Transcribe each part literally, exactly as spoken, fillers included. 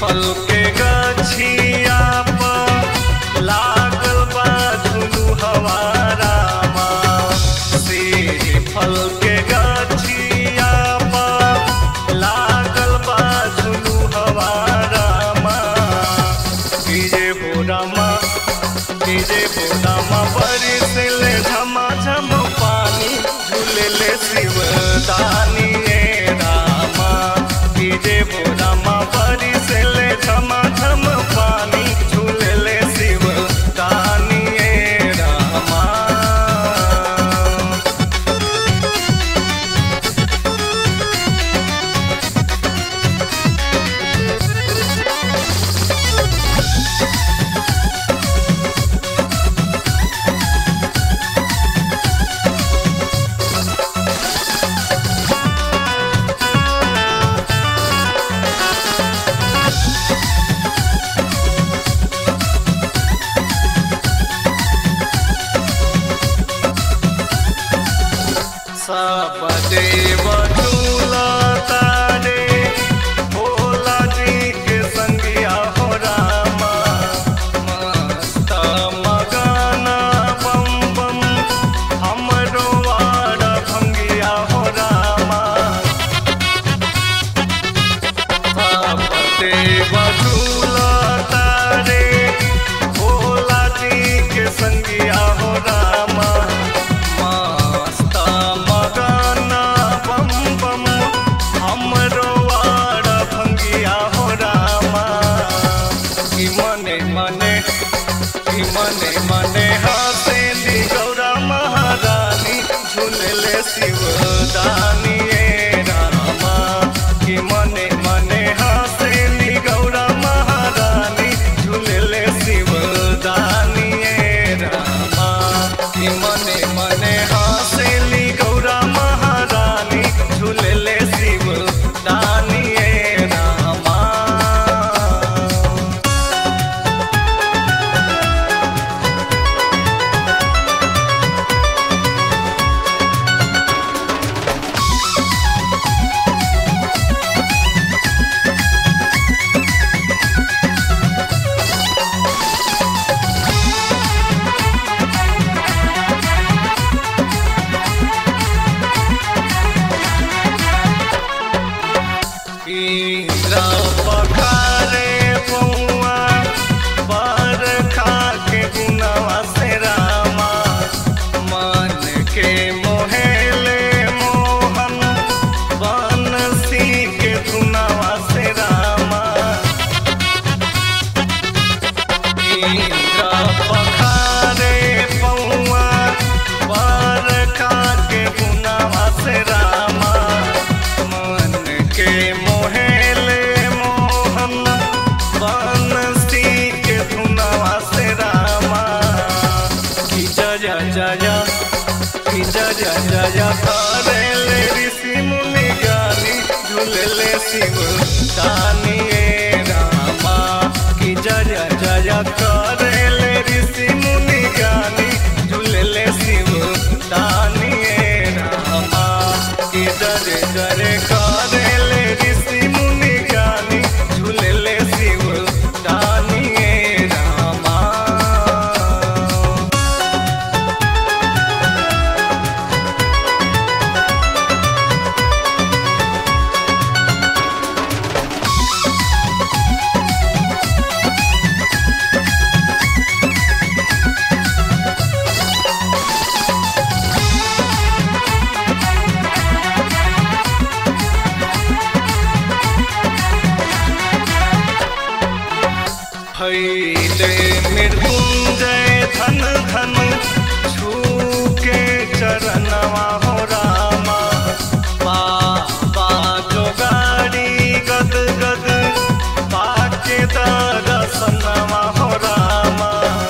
फल के गछिया पर लागल बा झुलू हवा रामा। सीरी फल के गछिया पर लागल बा झुलू हवा रामा। डीजे हो रामा डीजे हो रामा बरसले झमा झम पानी झूले शिवदानी रामा। डीजे हो रामा बरसले झमा झम पानी झूले शिवदानी रामा। सब देव झूलता रे भोला जी के संगिया हो रामा। मस्त मगना बम बम हमरो वार भंगिया हो रामा। सब देव झूलता रे भोला जी के संगिया हो रामा। मने मने हसेली गौरा महारानी झूले शिवदानी रामा। कि मने मने हसेली गौरा महारानी झूले शिवदानी रामा। कि मने मने हसेली गौरा महारानी झूले शिवदानी रामा। इंद्र पखारे पौआ बरखा के गुनवा से रामा। मन के मोहेले मोहन बंसी के धुनवा से रामा। इंद्र पखारे पौआ बरखा के गुनवा से रामा। मन के मोहेले मोहन बंसी के धुनवा से रामा। कि जय जय कि जय जय करेले ऋषि मुनि ज्ञानी झूले शिवदानी रामा। कि जय जय करेले ऋषि मुनि ज्ञानी झूले शिवदानी रामा। कि जय जय करेले ऋषि मुनि ज्ञानी झूले शिवदानी रामा। भैले मृत्युंजय धन धन छू के चरणवा हो रामा। बाबा जो गाड़ी गद गद पाके दर्शनवा हो रामा।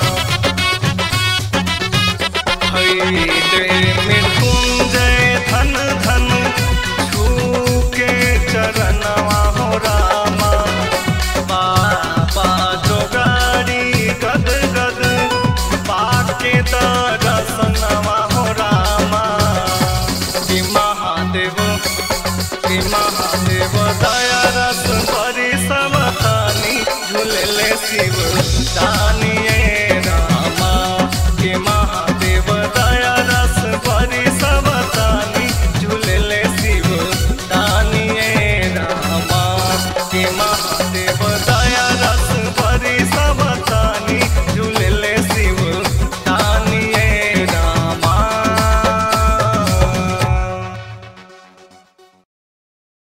भैले मृत्युंजय धन धन छू के चरणवा हो रामा। बाबा जो गाड़ी गद गद पाके दर्शनवा हो रामा। कि महादेव कि महादेव दया रस बरी समतानी झूले शिव दानिये रामा के महा